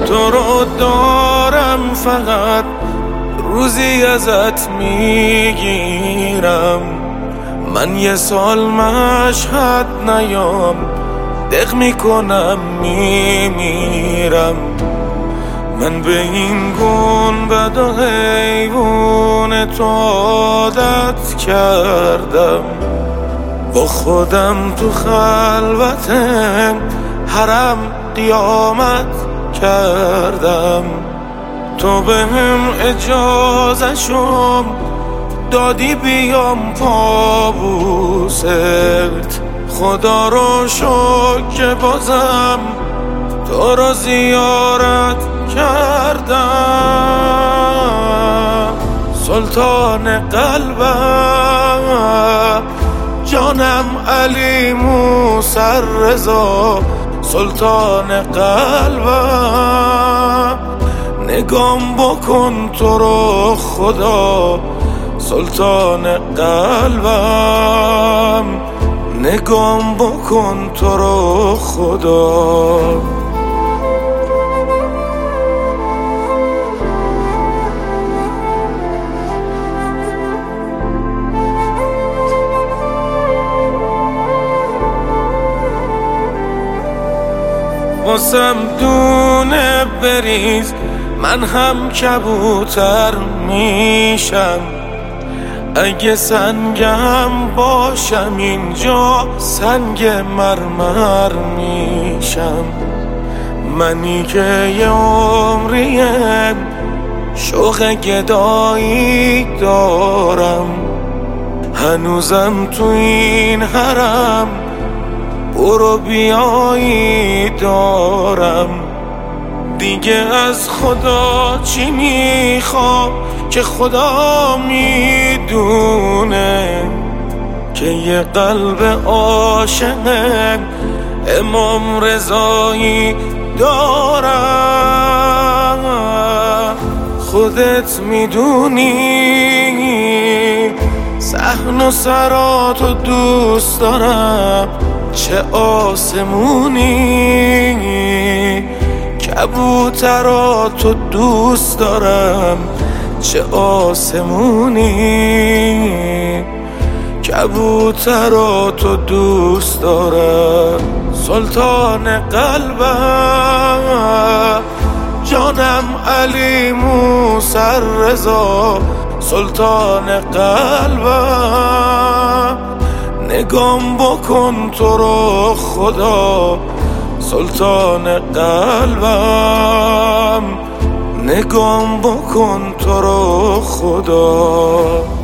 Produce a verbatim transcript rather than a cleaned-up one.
تو رو دارم فقط روزی ازت میگیرم. من یه سال مشهد نیام دق میکنم میمیرم. من به این گنبد و حیوان تو عادت کردم، با خودم تو خلوت حرم قیامت کردم. تو بهم اجازه شم دادی بیام پابوست، خدا رو شکر که بازم تو رو زیارت کردم. سلطان قلبم جانم علی موسی رضا، سلطان قلبم نگام بکن تو رو خدا، سلطان قلبم نگام بکن تو رو خدا. واسم دونه بریز من هم کبوتر میشم، اگه سنگم باشم اینجا سنگ مرمر میشم. منی که یه عمریم شوق گدایی دارم، هنوزم تو این حرم برو بیایی دارم. دیگه از خدا چی میخوام که خدا میدونه، که یه قلب عاشق امام رضایی دارم. خودت میدونی صحن و سراتو دوست دارم، چه آسمونی کبوتراتو دوست دارم، چه آسمونی کبوتراتو دوست دارم. سلطان قلبم جانم علی موسی رضا، سلطان قلبم نگام بکن تو رو خدا، سلطان قلبم نگام بکن تو رو خدا.